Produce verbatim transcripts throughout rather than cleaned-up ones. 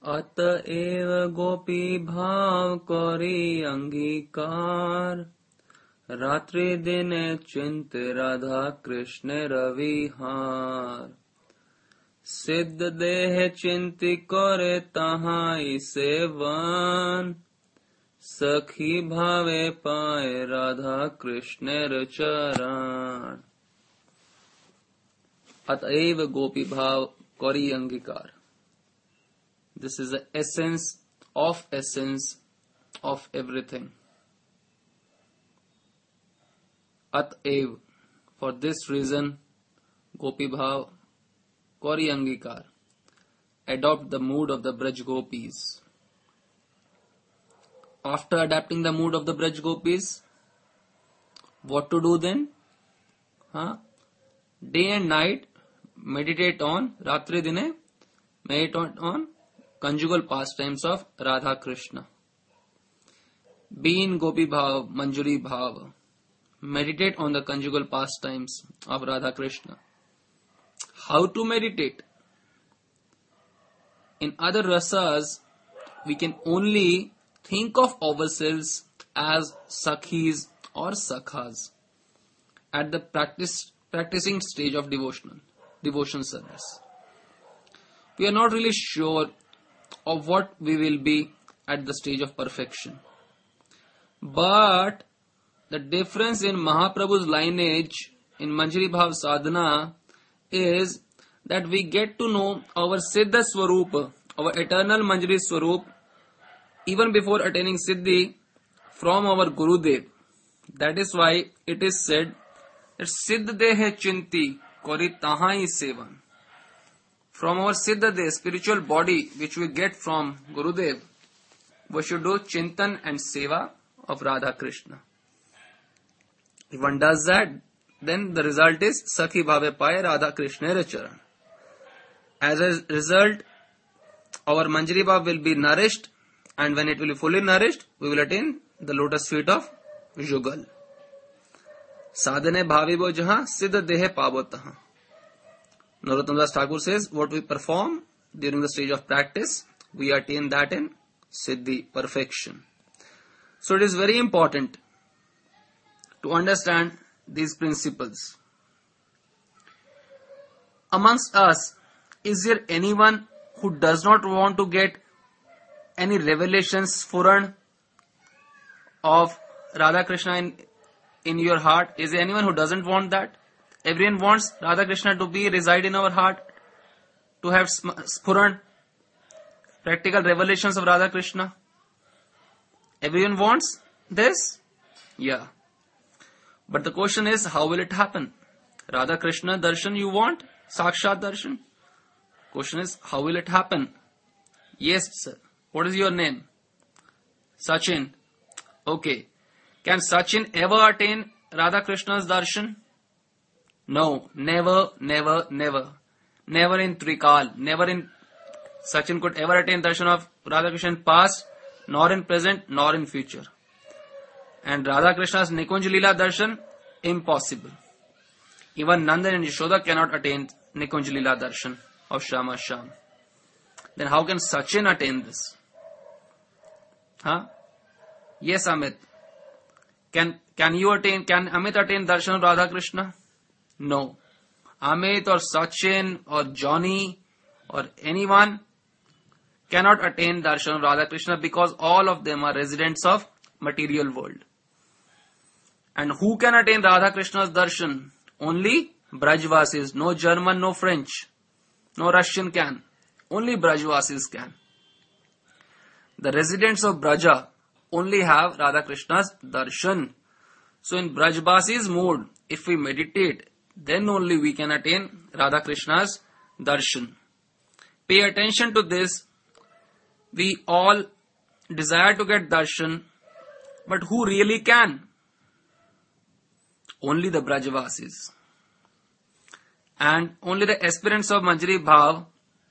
अतएव गोपी भाव करी अंगीकार, रात्रि दिने चिंत राधा कृष्ण रविहार। सिद्ध देह चिंति करे तहाई सेवन, सखी भावे पाए राधा कृष्ण चरण। अतएव गोपी भाव करी अंगीकार। This is the essence of essence of everything. At'ev, for this reason, Gopi Bhav, Kori Angikar, adopt the mood of the Braj Gopis. After adapting the mood of the Braj Gopis, what to do then? Huh? Day and night, meditate on, Ratri Dine, meditate on conjugal pastimes of Radha Krishna. Be in Gopi Bhav, Manjuri Bhav. Meditate on the conjugal pastimes of Radha Krishna. How to meditate? In other rasas, we can only think of ourselves as sakhis or sakhas at the practice, practicing stage of devotional, devotion service. We are not really sure of what we will be at the stage of perfection. But the difference in Mahaprabhu's lineage in Manjari Bhav Sadhana is that we get to know our Siddha Swarup, our eternal Manjari Swarup, even before attaining Siddhi from our Gurudev. That is why it is said that Siddh Dehe Chinti Kori Tahai Sevan. From our Siddha Deh, spiritual body which we get from Gurudev, we should do Chintan and Seva of Radha Krishna. If one does that, then the result is Sakhi Bhave Paye Radha Krishna Charan. As a result, our Manjari Bhav will be nourished, and when it will be fully nourished, we will attain the lotus feet of Jugal. Sadhane Bhavibo Jaha Siddha Dehe Pavo Taha. Narottam Das Thakur says, what we perform during the stage of practice, we attain that in Siddhi, perfection. So it is very important to understand these principles. Amongst us, is there anyone who does not want to get any revelations, Sfuran of Radha Krishna in, in your heart? Is there anyone who doesn't want that? Everyone wants Radha Krishna to be reside in our heart, to have Sfuran, practical revelations of Radha Krishna. Everyone wants this? Yeah. But the question is, how will it happen? Radha Krishna darshan you want? Sakshat darshan? Question is, how will it happen? Yes, sir. What is your name? Sachin. Okay. Can Sachin ever attain Radha Krishna's darshan? No. Never, never, never. Never in Trikal. Never in Sachin could ever attain darshan of Radha Krishna in past, nor in present, nor in future. And Radha Krishna's Nikunj Leela darshan, impossible. Even Nandan and Yashoda cannot attain Nikunj Leela darshan of Shama Sham. Then how can Sachin attain this? Huh? Yes, Amit. Can can you attain, can Amit attain darshan of Radha Krishna? No. Amit or Sachin or Johnny or anyone cannot attain darshan of Radha Krishna because all of them are residents of material world. And who can attain Radha Krishna's darshan? Only Brajvasis. No German, no French, no Russian can. Only Brajvasis can. The residents of Braja only have Radha Krishna's darshan. So in Brajvasis mode, if we meditate, then only we can attain Radha Krishna's darshan. Pay attention to this. We all desire to get darshan, but who really can? Only the Brajavasis. And only the aspirants of Manjari Bhav,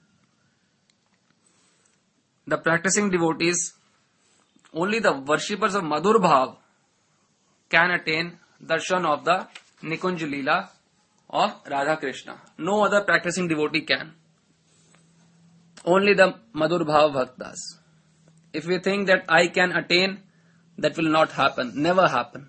the practicing devotees, only the worshippers of Madhur Bhav can attain darshan of the Nikunj Leela of Radha Krishna. No other practicing devotee can. only the Madhur Bhav Bhaktas. If we think that I can attain, that will not happen, never happen.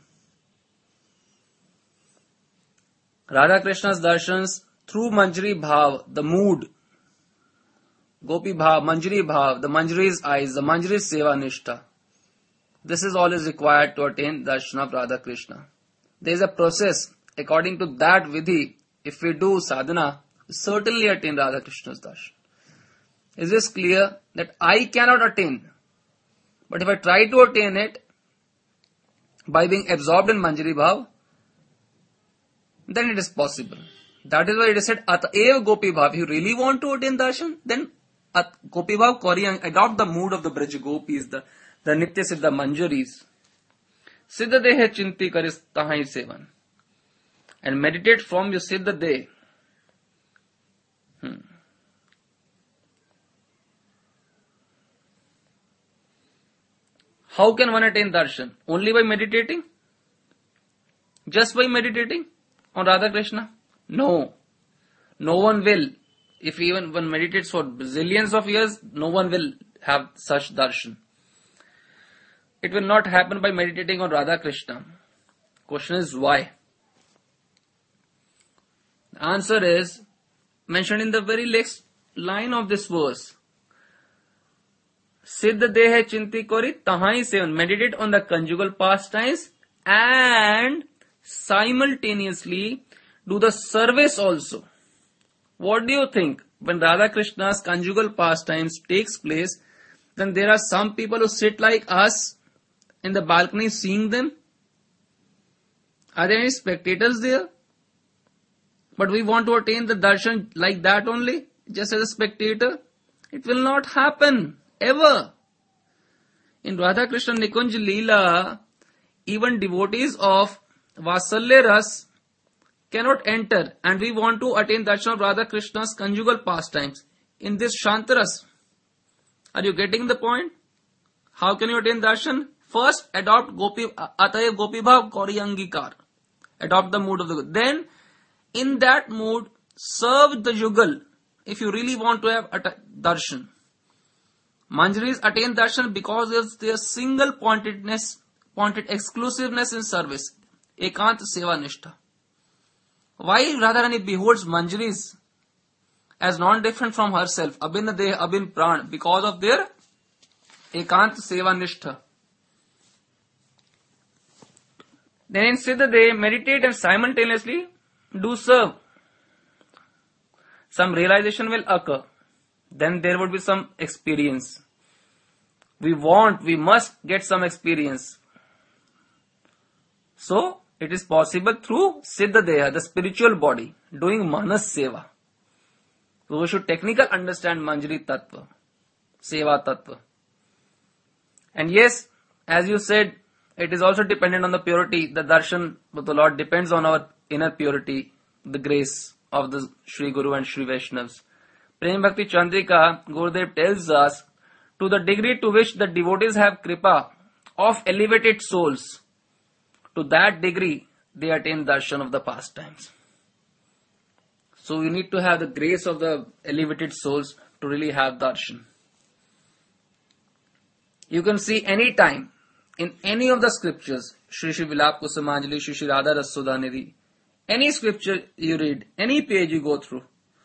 Radha Krishna's darshans through Manjari Bhav, the mood, Gopi Bhav, Manjari Bhav, the Manjari's eyes, the Manjari's Seva Nishtha. This is all is required to attain darshan of Radha Krishna. There is a process. According to that vidhi, if we do sadhana, we certainly attain Radha Krishna's darshan. Is this clear? That I cannot attain. But if I try to attain it by being absorbed in Manjari Bhav, then it is possible. That is why it is said, Ataev Gopi Bhav. If you really want to attain darshan, then at Gopi Bhav Kauriyang, adopt the mood of the Braj Gopis, the, the Nitya Siddha Manjaris. Siddha Dehe Chinti Karis Tahai Sevan. And meditate from your Siddha Deh. Hmm. How can one attain darshan? Only by meditating? Just by meditating on Radha Krishna? No. No one will. If even one meditates for zillions of years, no one will have such darshan. It will not happen by meditating on Radha Krishna. Question is why? The answer is mentioned in the very next line of this verse. Siddha Dehe Chinti Kori Tahai Sevan. Meditate on the conjugal pastimes and simultaneously do the service also. What do you think? When Radha Krishna's conjugal pastimes takes place, then there are some people who sit like us in the balcony seeing them. Are there any spectators there? But we want to attain the darshan like that only, just as a spectator. It will not happen, ever. In Radha Krishna Nikunj Leela, even devotees of Vasalya Ras cannot enter, and we want to attain darshan of Radha Krishna's conjugal pastimes in this Shantaras. Are you getting the point? How can you attain darshan? First, adopt Gopi, Ataev Gopi Bhav Kauriyangikar. Adopt the mood of the good. Then, in that mood, serve the Yugal if you really want to have at- darshan. Manjaris attain darshan because of their single pointedness, pointed exclusiveness in service. Ekant Seva Nishtha. Why Radharani beholds Manjaris as non-different from herself, Abhin Deh, Abhin Pran, because of their Ekant Seva Nishtha. Then in Siddha they meditate and simultaneously do serve. Some realization will occur. Then there would be some experience. We want, we must get some experience. So, it is possible through Siddha Deha, the spiritual body, doing Manas Seva. So we should technically understand Manjari Tattva, Seva Tattva. And yes, as you said, it is also dependent on the purity. The darshan of the Lord depends on our inner purity, the grace of the Sri Guru and Sri Vaishnavas. Prem Bhakti Chandrika, Gurudev tells us, to the degree to which the devotees have kripa of elevated souls, to that degree they attain darshan of the pastimes. So you need to have the grace of the elevated souls to really have darshan. You can see any time in any of the scriptures, Shri Shri Vilap Kusumanjali, Shri Shri Radha Rasudhanidhi, any scripture you read, any page you go through.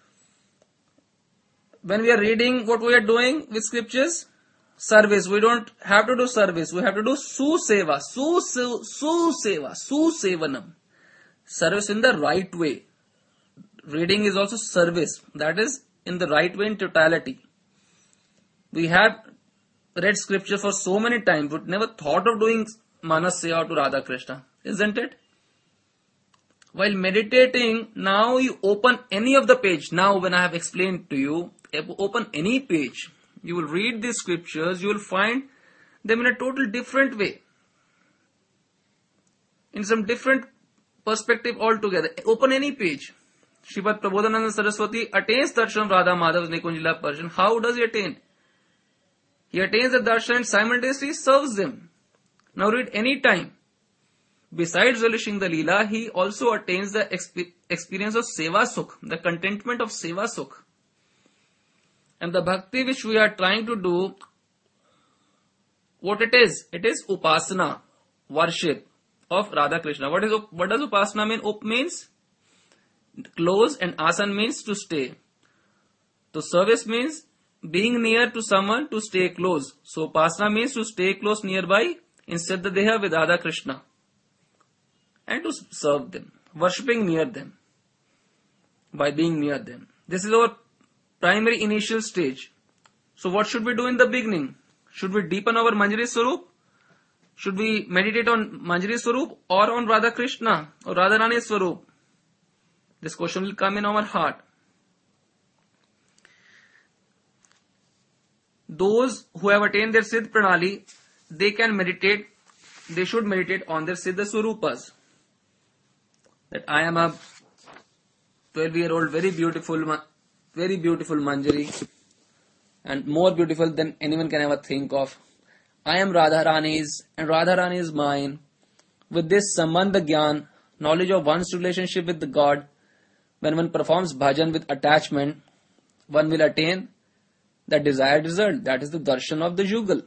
When we are reading, what we are doing with scriptures? Service. We don't have to do service. We have to do su-seva, su-seva, su-seva, su-sevanam. Service in the right way. Reading is also service. That is in the right way in totality. We have read scripture for so many times, but never thought of doing Manas Seva to Radha Krishna. Isn't it? While meditating, now you open any of the page. Now when I have explained to you, open any page. You will read these scriptures, you will find them in a total different way. In some different perspective altogether. Open any page. Srimad Prabodhananda Saraswati attains darshan of Radha Madhav's Nikunj Leela Persian. How does he attain? He attains the darshan and simultaneously serves them. Now read any time. Besides relishing the Leela, he also attains the exp- experience of Seva Sukh, the contentment of Seva Sukh. And the bhakti which we are trying to do, what it is? It is upasana, worship of Radha Krishna. What is what does upasana mean? Up means close and asan means to stay. So service means being near to someone to stay close. So upasana means to stay close nearby in Siddha Deha with Radha Krishna and to serve them, worshipping near them by being near them. This is our primary initial stage. So what should we do in the beginning? Should we deepen our Manjari Swarup? Should we meditate on Manjari Swarup or on Radha Krishna or Radharani Swarup? This question will come in our heart. Those who have attained their Siddh Pranali, they can meditate, they should meditate on their Siddha Swarupas. That I am a twelve year old, very beautiful, very beautiful Manjari, and more beautiful than anyone can ever think of. I am Radharani's and Radharani is mine. With this Sambandha Gyan, knowledge of one's relationship with the God, when one performs bhajan with attachment, one will attain the desired result. That is the darshan of the Yugal.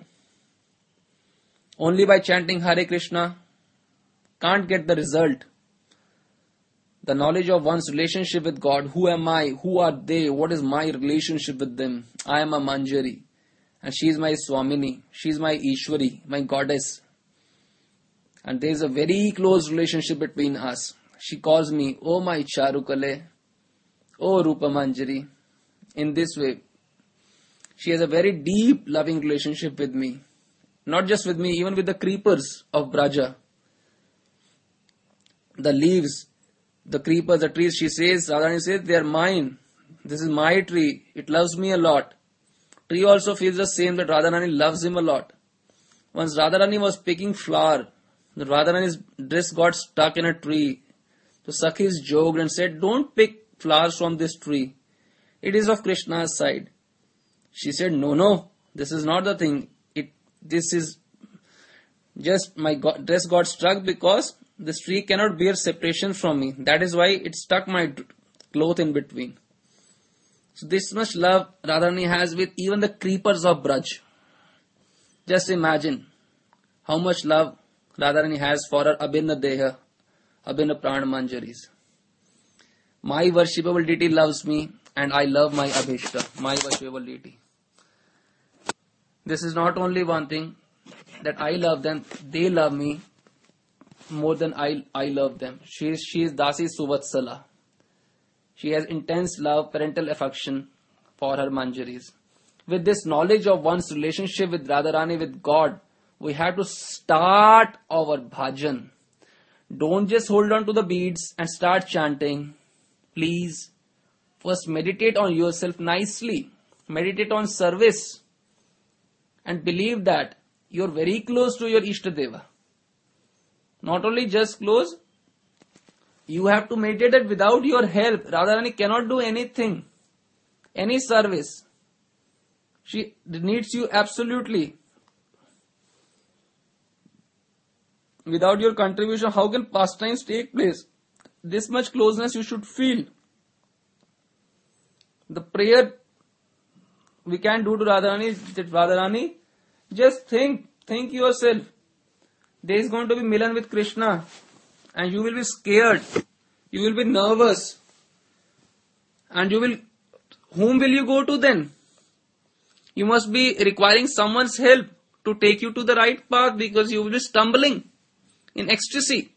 Only by chanting Hare Krishna can't get the result. The knowledge of one's relationship with God. Who am I? Who are they? What is my relationship with them? I am a Manjari. And she is my Swamini. She is my Ishwari, my goddess. And there is a very close relationship between us. She calls me, oh my Charukale, oh Rupa Manjari. In this way, she has a very deep loving relationship with me. Not just with me, even with the creepers of Braja. The leaves, the creepers, the trees, she says, Radharani says, they are mine. This is my tree. It loves me a lot. Tree also feels the same, that Radharani loves him a lot. Once Radharani was picking flower, the Radharani's dress got stuck in a tree. So Sakhis joked and said, don't pick flowers from this tree. It is of Krishna's side. She said, no, no, this is not the thing. It, this is just my go- dress got stuck because this tree cannot bear separation from me. That is why it stuck my cloth in between. So this much love Radharani has with even the creepers of Braj. Just imagine how much love Radharani has for her Abhinna Deha, Abhinna Pran Manjaris. My worshipable deity loves me and I love my Abhishta, my worshipable deity. This is not only one thing that I love them, they love me more than I, I love them. She is, she is Dasi Suvatsala. She has intense love, parental affection for her Manjaris. With this knowledge of one's relationship with Radharani, with God, we have to start our bhajan. Don't just hold on to the beads and start chanting. Please, first meditate on yourself nicely. Meditate on service. And believe that you're very close to your Ishtadeva. Not only just close, you have to meditate that without your help, Radharani cannot do anything, any service. She needs you absolutely. Without your contribution, how can pastimes take place? This much closeness you should feel. The prayer we can do to Radharani, that Radharani, just think, think yourself. There is going to be Milan with Krishna. And you will be scared. You will be nervous. And you will, whom will you go to then? You must be requiring someone's help to take you to the right path because you will be stumbling in ecstasy.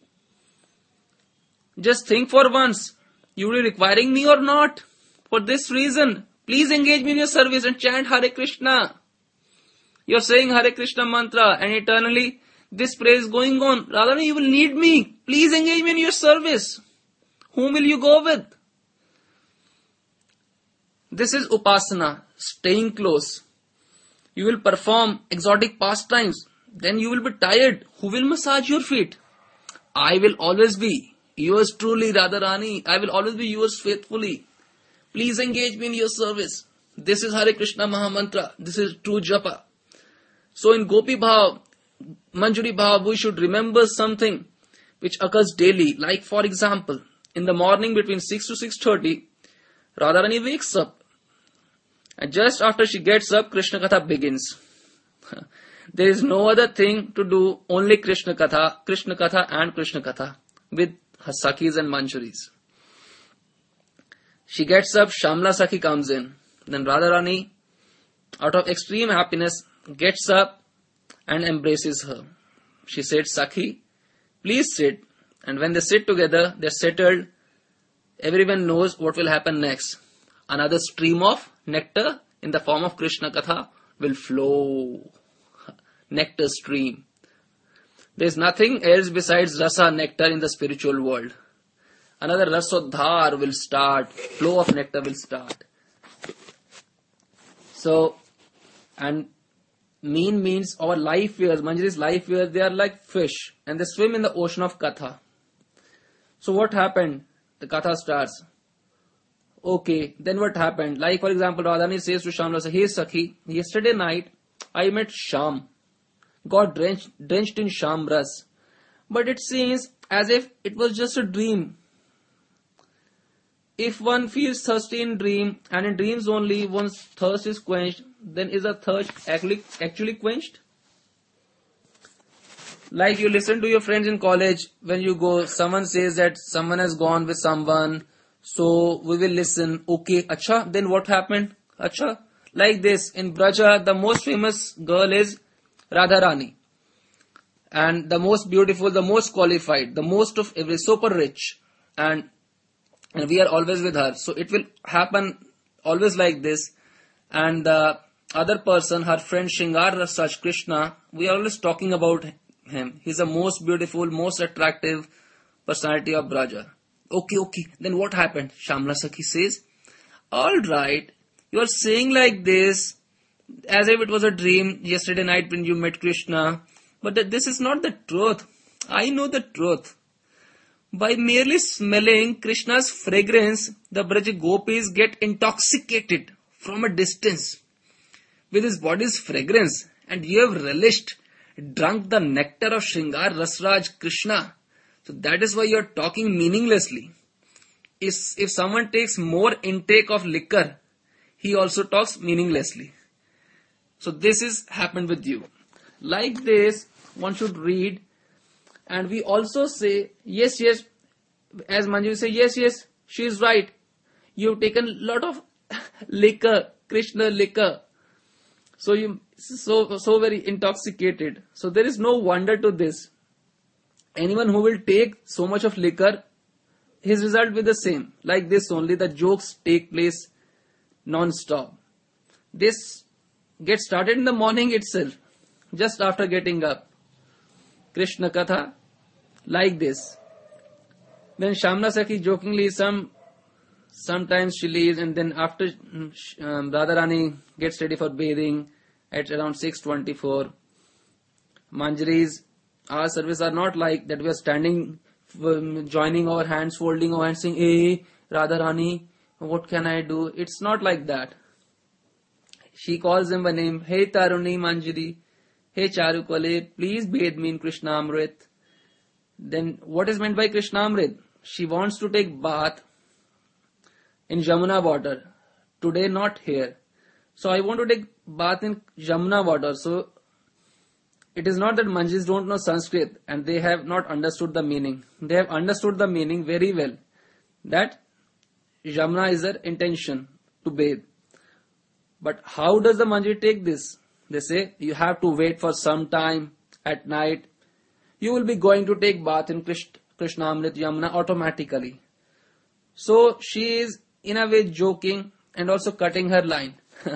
Just think for once. You will be requiring me or not? For this reason, please engage me in your service and chant Hare Krishna. You are saying Hare Krishna mantra and eternally this prayer is going on. Radharani, you will need me. Please engage me in your service. Whom will you go with? This is upasana, staying close. You will perform exotic pastimes. Then you will be tired. Who will massage your feet? I will always be yours truly, Radharani. I will always be yours faithfully. Please engage me in your service. This is Hare Krishna Mahamantra. This is true japa. So in Gopi Bhav, Manjari Bhav, we should remember something which occurs daily. Like for example, in the morning between six to six thirty, Radharani wakes up And just after she gets up, Krishna Katha begins. There is no other thing to do, only Krishna Katha, Krishna Katha and Krishna Katha with her Sakhis and Manjuris. She gets up, Shamla Sakhi comes in. Then Radharani, out of extreme happiness, gets up and embraces her. She said, Sakhi, please sit. And when they sit together, they're settled. Everyone knows what will happen next. Another stream of nectar in the form of Krishna Katha will flow. Nectar stream. There is nothing else besides rasa, nectar in the spiritual world. Another rasodhar will start. Flow of nectar will start. So, and mean means our life years, Manjari's life years, they are like fish and they swim in the ocean of Katha. So what happened? The Katha starts. Okay, then what happened? Like for example, Radharani says to Shamla, hey Sakhi, yesterday night I met Sham. Got drenched, drenched in Sham ras. But it seems as if it was just a dream. If one feels thirsty in dream, and in dreams only one's thirst is quenched, then is the thirst actually, actually quenched? Like you listen to your friends in college, when you go, someone says that someone has gone with someone, so we will listen. Okay, acha, then what happened? Acha, like this, in Braja, the most famous girl is Radharani. And the most beautiful, the most qualified, the most of every, super rich. And And we are always with her. So it will happen always like this. And the other person, her friend Shringar Rasraj Krishna, we are always talking about him. He's the most beautiful, most attractive personality of Braja. Okay, okay. Then what happened? Shamla Sakhi says, alright, you are saying like this, as if it was a dream yesterday night when you met Krishna. But that this is not the truth. I know the truth. By merely smelling Krishna's fragrance, the Braja gopis get intoxicated from a distance with his body's fragrance, and you have relished, drunk the nectar of Shringar Rasraj Krishna. So that is why you are talking meaninglessly. If, if someone takes more intake of liquor, he also talks meaninglessly. So this is happened with you. Like this, one should read. And we also say, yes, yes, as Manju say, yes, yes, she is right. You've taken a lot of liquor, Krishna liquor. So you, so, so very intoxicated. So there is no wonder to this. Anyone who will take so much of liquor, his result will be the same. Like this only, the jokes take place non-stop. This gets started in the morning itself, just after getting up. Krishna Katha, like this. Then Shamla Sakhi jokingly, some sometimes she leaves, and then after um, Radharani gets ready for bathing at around six twenty-four. Manjaris, our service are not like that we are standing, um, joining our hands, folding our hands, saying, hey, Radharani, what can I do? It's not like that. She calls them by name, hey Taruni Manjari, hey Charukale, please bathe me in Krishna Amrit. Then what is meant by Krishna Amrit? She wants to take bath in Jamuna water. Today not here. So I want to take bath in Jamuna water. So it is not that Manjis don't know Sanskrit and they have not understood the meaning. They have understood the meaning very well. That Jamuna is their intention to bathe. But how does the Manji take this? They say you have to wait for some time at night. You will be going to take bath in Krishna Amrit Yamuna automatically. So she is in a way joking and also cutting her line.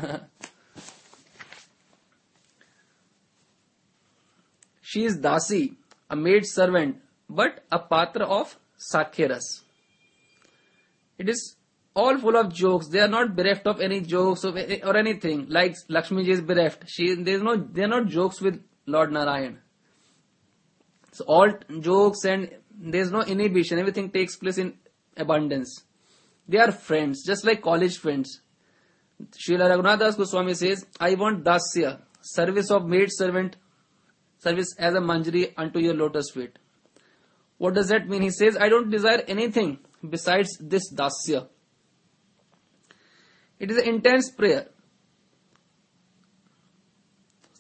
She is Dasi, a maid servant, but a patra of Sakhiras. It is all full of jokes. They are not bereft of any jokes or anything. Like Lakshmi ji is bereft. She, there is no, they are not jokes with Lord Narayan. So all jokes and there is no inhibition. Everything takes place in abundance. They are friends, just like college friends. Srila Raghunath Das Goswami says, I want dasya, service of maid servant, service as a manjari unto your lotus feet. What does that mean? He says, I don't desire anything besides this dasya. It is an intense prayer.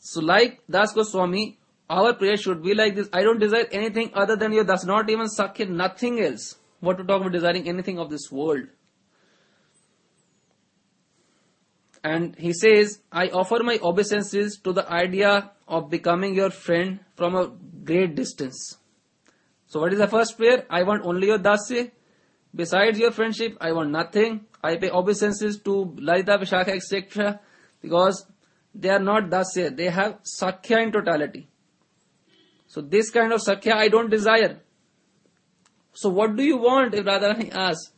So like Das Goswami, our prayer should be like this. I don't desire anything other than you. That's not even Sakhya, nothing else. What to talk about desiring anything of this world. And he says, I offer my obeisances to the idea of becoming your friend from a great distance. So what is the first prayer? I want only your dasya. Besides your friendship, I want nothing. I pay obeisances to Lalita, Vishakha, et cetera. Because they are not dasya. They have sakhya in totality. So this kind of sakhya I don't desire. So what do you want? If Radharani asks,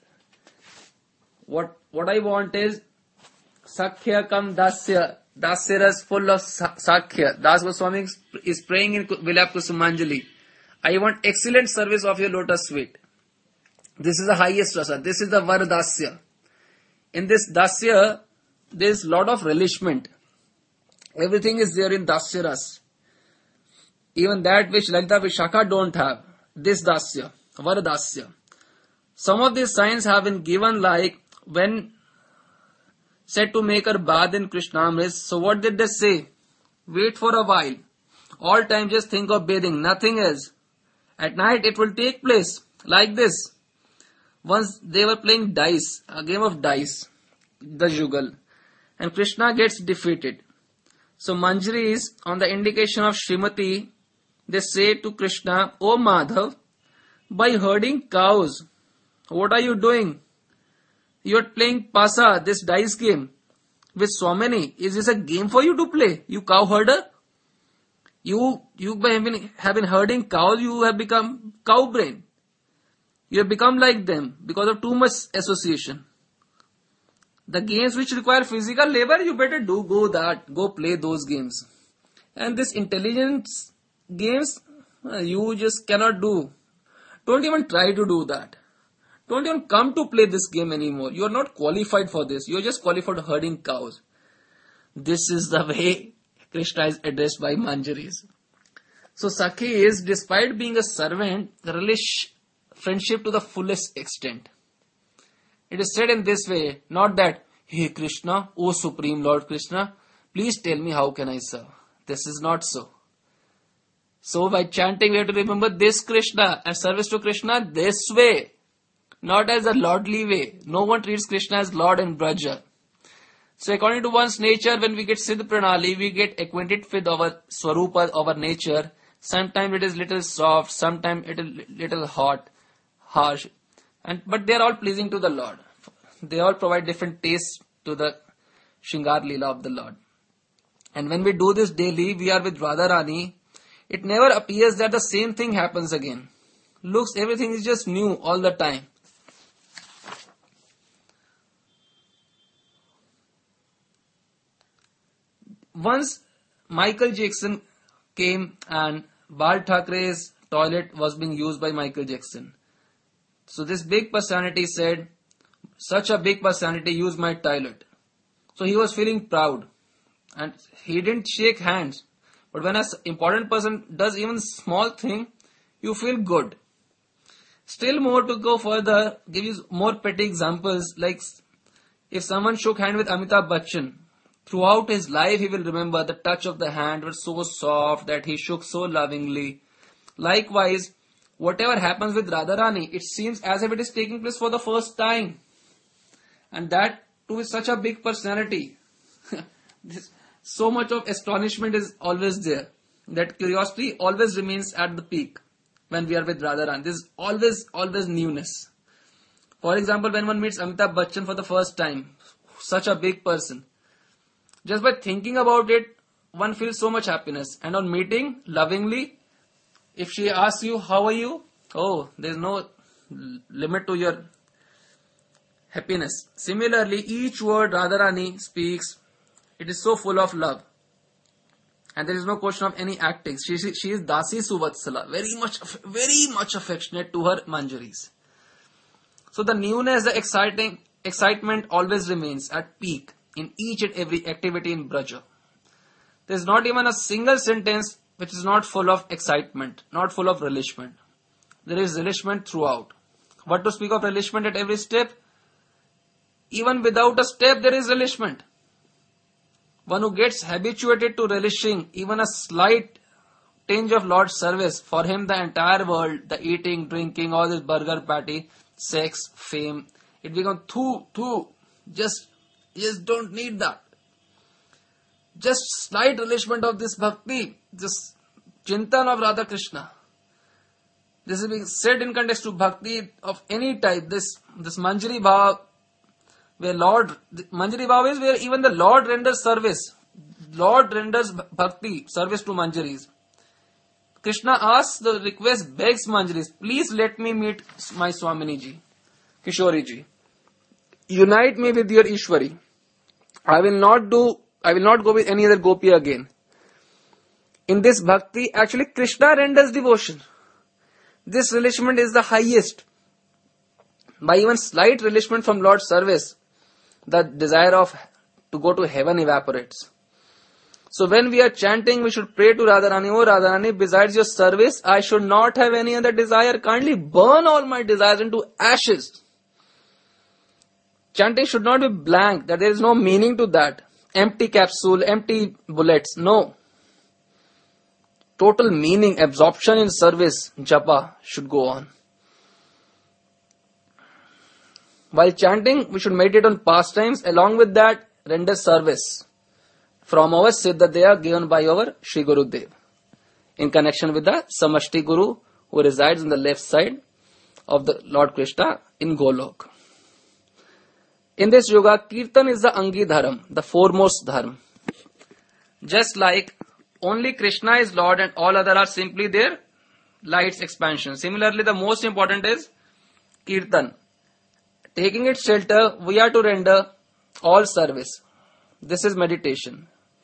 what, what I want is Sakhya kam dasya. Dasya is full of Sakhya. Das Goswami is praying in Vilap Kusumanjali. I want excellent service of your lotus feet. This is the highest rasa. This is the Var Dasya. In this Dasya, there is lot of relishment. Everything is there in Dasya ras. Even that which Lalita Vishakha don't have. This Dasya. Var Dasya. Some of these signs have been given like when said to make her bath in Krishnamrit. So what did they say? Wait for a while. All time just think of bathing, nothing else. At night it will take place like this. Once they were playing dice, a game of dice, the Jugal, and Krishna gets defeated. So Manjari is on the indication of Srimati. They say to Krishna, O Madhav, by herding cows, what are you doing? You are playing Pasa, this dice game, with Swamini. Is this a game for you to play, you cow herder? You, you have been, have been herding cows, you have become cow brain. You have become like them because of too much association. The games which require physical labor, you better do go that, go play those games. And this intelligence games, uh, you just cannot do. Don't even try to do that. Don't even come to play this game anymore. You are not qualified for this. You are just qualified for herding cows. This is the way Krishna is addressed by Manjaris. So Sakhi is, despite being a servant, relish friendship to the fullest extent. It is said in this way, not that, Hey Krishna, O Supreme Lord Krishna, please tell me how can I serve. This is not so. So by chanting we have to remember this Krishna and service to Krishna this way. Not as a lordly way. No one treats Krishna as Lord in Braja. So according to one's nature, when we get Siddh Pranali, we get acquainted with our Swarupa, our nature. Sometimes it is little soft, sometimes it is little hot, harsh. And but they are all pleasing to the Lord. They all provide different tastes to the Shringar Leela of the Lord. And when we do this daily, we are with Radharani. It never appears that the same thing happens again. Looks, everything is just new all the time. Once Michael Jackson came and Bal Thackeray's toilet was being used by Michael Jackson. So this big personality said, such a big personality used my toilet. So he was feeling proud and he didn't shake hands. But when an important person does even small thing, you feel good. Still more to go further, give you more petty examples like if someone shook hand with Amitabh Bachchan, throughout his life he will remember the touch of the hand was so soft that he shook so lovingly. Likewise, whatever happens with Radharani, it seems as if it is taking place for the first time. And that too is such a big personality. this, so much of astonishment is always there. That curiosity always remains at the peak when we are with Radharani. There is always, always newness. For example, when one meets Amitabh Bachchan for the first time, such a big person, just by thinking about it, one feels so much happiness. And on meeting, lovingly, if she asks you, how are you? Oh, there is no limit to your happiness. Similarly, each word Radharani speaks, it is so full of love. And there is no question of any acting. She, she, she is Dasi Suvatsala, very much, very much affectionate to her Manjaris. So the newness, the exciting excitement always remains at peak in each and every activity in Braja. There is not even a single sentence which is not full of excitement, not full of relishment. There is relishment throughout. What to speak of relishment at every step? Even without a step there is relishment. one who gets habituated to relishing even a slight tinge of Lord's service, for him the entire world, the eating, drinking, all this burger patty, sex, fame, it becomes too, too, just, just don't need that. Just slight relishment of this bhakti, this chintan of Radha Krishna. This is being said in context to bhakti of any type. This this Manjari Bhav, where Lord, Manjari Bhav is where even the Lord renders service. Lord renders bhakti, service to Manjaris. Krishna asks the request, begs Manjaris, please let me meet my Swamini ji, Kishori ji. Unite me with your Ishwari. I will not do, I will not go with any other gopi again. In this bhakti, actually Krishna renders devotion. This relishment is the highest. By even slight relishment from Lord's service, the desire of to go to heaven evaporates. So when we are chanting, we should pray to Radharani, oh Radharani, besides your service, I should not have any other desire. Kindly burn all my desires into ashes. Chanting should not be blank, that there is no meaning to that. Empty capsule, empty bullets. No. Total meaning, absorption in service, japa should go on. While chanting, we should meditate on pastimes. Along with that, render service from our Siddhadeya given by our Sri Gurudev in connection with the Samashti Guru who resides on the left side of the Lord Krishna in Golok. In this yoga, Kirtan is the Angi Dharam, the foremost Dharma. Just like only Krishna is Lord and all other are simply their lights expansion. Similarly, the most important is Kirtan. Taking its shelter, we are to render all service. This is meditation.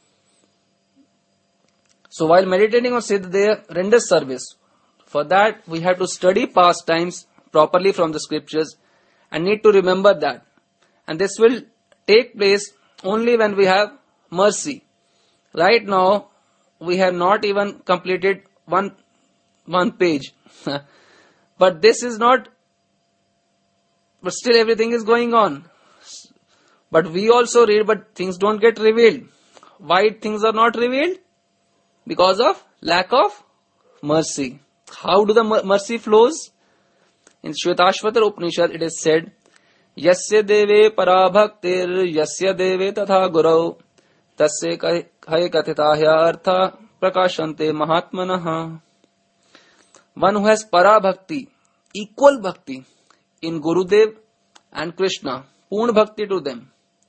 So while meditating on Siddhadeya, render service. For that, we have to study pastimes properly from the scriptures and need to remember that. And this will take place only when we have mercy. Right now, we have not even completed one, one page. But this is not, but still everything is going on. But we also read, but things don't get revealed. Why things are not revealed? Because of lack of mercy. How do the mercy flows? In Shvetashvatar Upanishad it is said, Yasya deve parabhaktir yasya deve tatha gurau tasya kaya katitahya artha prakashante mahatmanaha. One who has parabhakti, equal bhakti in Gurudev and Krishna, Purna bhakti to them.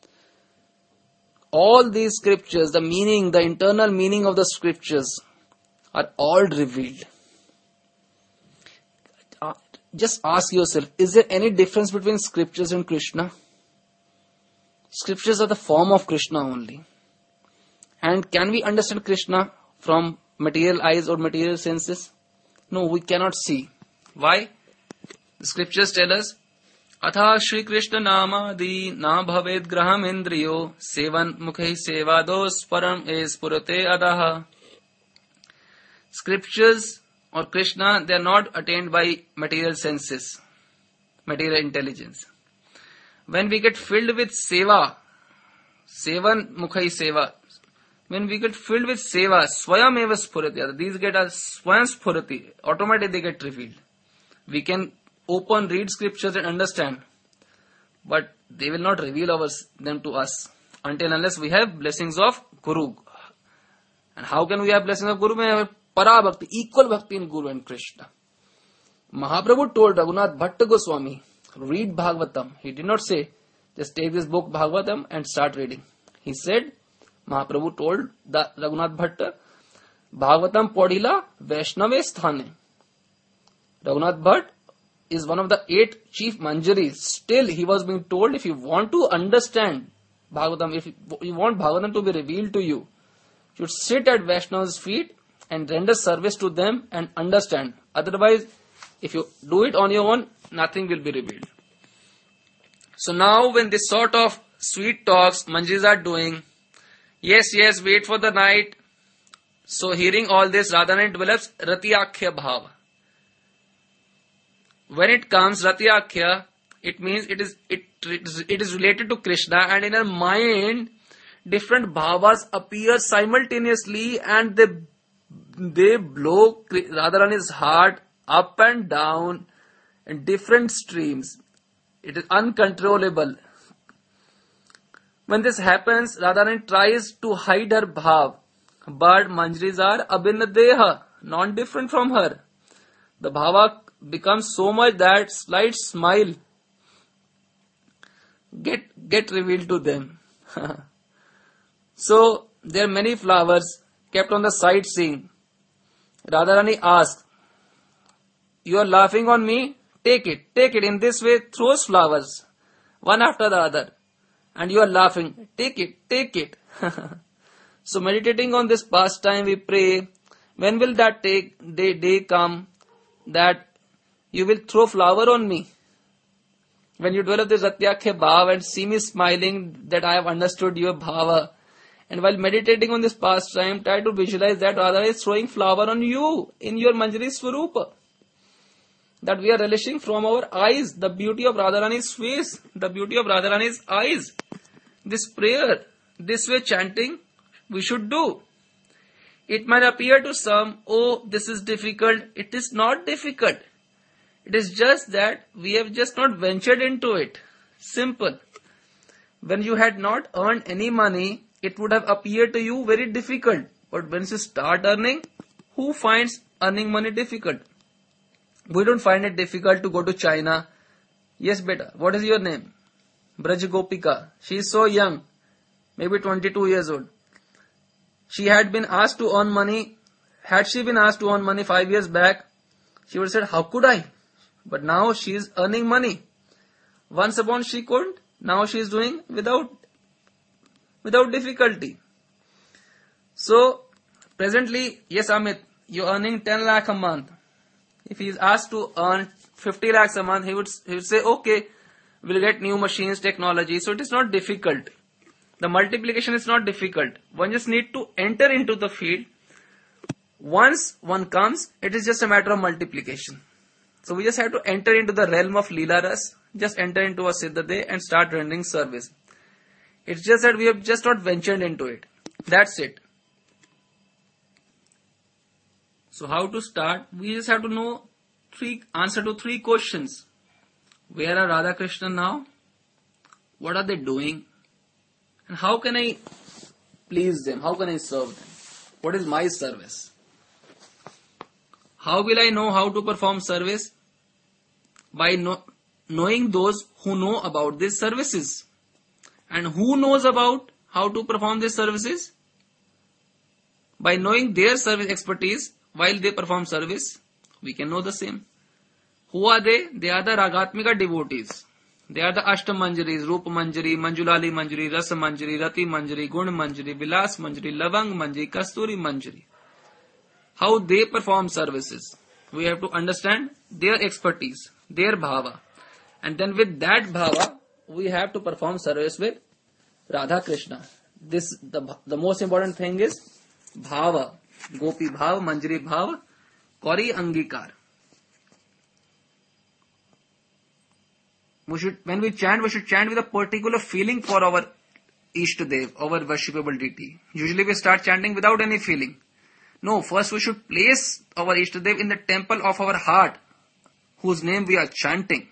All these scriptures, the meaning, the internal meaning of the scriptures are all revealed. Just ask yourself, is there any difference between scriptures and Krishna? Scriptures are the form of Krishna only. And can we understand Krishna from material eyes or material senses? No, we cannot see. Why? The scriptures tell us, Atha Shri Krishna Namadi na bhaved graham indriyo sevan mukhe sevados param es purate adaha. Scriptures or Krishna, they are not attained by material senses, material intelligence. When we get filled with seva, sevan mukhai seva, when we get filled with seva, swayam eva spurati, these get a swayam spurati, automatically they get revealed. We can open, read scriptures and understand, but they will not reveal our, them to us until unless we have blessings of Guru. And how can we have blessings of Guru? We have para bhakti, equal bhakti in Guru and Krishna. Mahaprabhu told Raghunath Bhatta Goswami, read Bhagavatam. He did not say, just take this book Bhagavatam and start reading. He said, Mahaprabhu told the Raghunath Bhatta, Bhagavatam Podila Vaishnave Sthane. Raghunath Bhatt is one of the eight chief manjaris. Still, he was being told, if you want to understand Bhagavatam, if you want Bhagavatam to be revealed to you, you should sit at Vaishnava's feet and render service to them and understand. Otherwise, if you do it on your own, nothing will be revealed. So now when this sort of sweet talks manjaris are doing, yes, yes, wait for the night. So hearing all this, Radharani develops Ratyakhya Bhava. When it comes Ratyakhya, it means it is it, it is related to Krishna, and in her mind different bhavas appear simultaneously and they they blow Radharani's heart up and down in different streams. It is uncontrollable. When this happens, Radharani tries to hide her bhav, but Manjaris are abhinna deha, non-different from her. The bhava becomes so much that slight smile get get revealed to them. So there are many flowers kept on the side seeing. Radharani asks, "You are laughing on me? Take it, take it." In this way, throws flowers, one after the other. And you are laughing. Take it, take it. So meditating on this pastime, we pray, when will that take, day, day come that you will throw flower on me? When you develop this Ratyakhya Bhava and see me smiling that I have understood your Bhava. And while meditating on this pastime, try to visualize that Radha is throwing flower on you in your Manjari Swarupa. That we are relishing from our eyes, the beauty of Radharani's face, the beauty of Radharani's eyes. This prayer, this way chanting, we should do. It might appear to some, oh, this is difficult. It is not difficult. It is just that we have just not ventured into it. Simple. When you had not earned any money, it would have appeared to you very difficult. But once you start earning, who finds earning money difficult? We don't find it difficult to go to China. Yes, beta. What is your name? Braj Gopika. She is so young. Maybe twenty-two years old. She had been asked to earn money. Had she been asked to earn money five years back, she would have said, how could I? But now she is earning money. Once upon she couldn't. Now she is doing without, without difficulty. So, presently, yes Amit, you are earning ten lakh a month. If he is asked to earn fifty lakhs a month, he would, he would say, okay, we'll get new machines, technology. So it is not difficult. The multiplication is not difficult. One just need to enter into the field. Once one comes, it is just a matter of multiplication. So we just have to enter into the realm of Leela Ras, just enter into a Siddhade and start rendering service. It's just that we have just not ventured into it. That's it. So how to start? We just have to know three answer to three questions. Where are Radha Krishna now? What are they doing? And how can I please them? How can I serve them? What is my service? How will I know how to perform service? By know, knowing those who know about these services. And who knows about how to perform these services? By knowing their service expertise while they perform service, we can know the same. Who are they? They are the Ragatmika devotees. They are the Ashtam Manjaris, Rupa Manjari, Manjulali Manjari, Rasa Manjari, Rati Manjari, Gun Manjari, Vilas Manjari, Lavang Manjari, Kasturi Manjari. How they perform services. We have to understand their expertise, their bhava. And then with that bhava, we have to perform service with Radha Krishna. This, the, the most important thing is bhava. Gopi bhava, Manjari bhava, Kori Angikar. We should, when we chant, we should chant with a particular feeling for our Ishtadev, our worshipable deity. Usually we start chanting without any feeling. No, first we should place our Ishtadev in the temple of our heart, whose name we are chanting.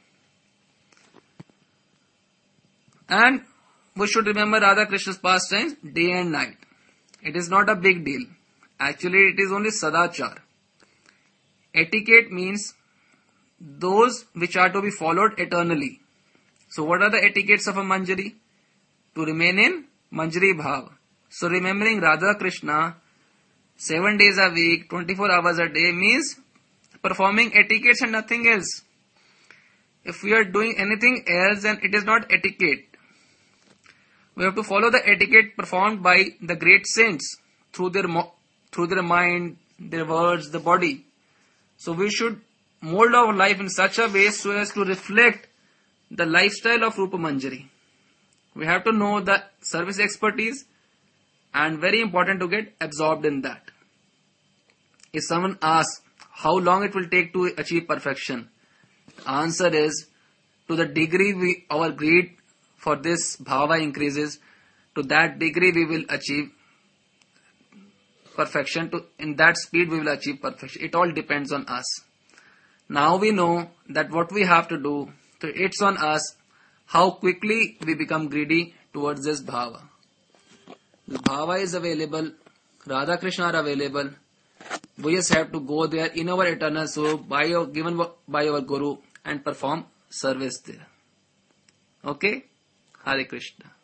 And we should remember Radha Krishna's pastimes day and night. It is not a big deal. Actually, it is only sadachar. Etiquette means those which are to be followed eternally. So what are the etiquettes of a Manjari? To remain in Manjari Bhav. So remembering Radha Krishna seven days a week, twenty-four hours a day means performing etiquettes and nothing else. If we are doing anything else, then it is not etiquette. We have to follow the etiquette performed by the great saints through their through their mind, their words, the body. So we should mold our life in such a way so as to reflect the lifestyle of Rupa Manjari. We have to know the service expertise and very important to get absorbed in that. If someone asks how long it will take to achieve perfection, the answer is to the degree we, our greed for this bhava increases, to that degree we will achieve perfection. To in that speed we will achieve perfection. It all depends on us. Now we know that what we have to do. So it's on us how quickly we become greedy towards this bhava. The bhava is available. Radha Krishna are available. We just have to go there in our eternal soul by your, given by our Guru and perform service there. Okay? Hare Krishna.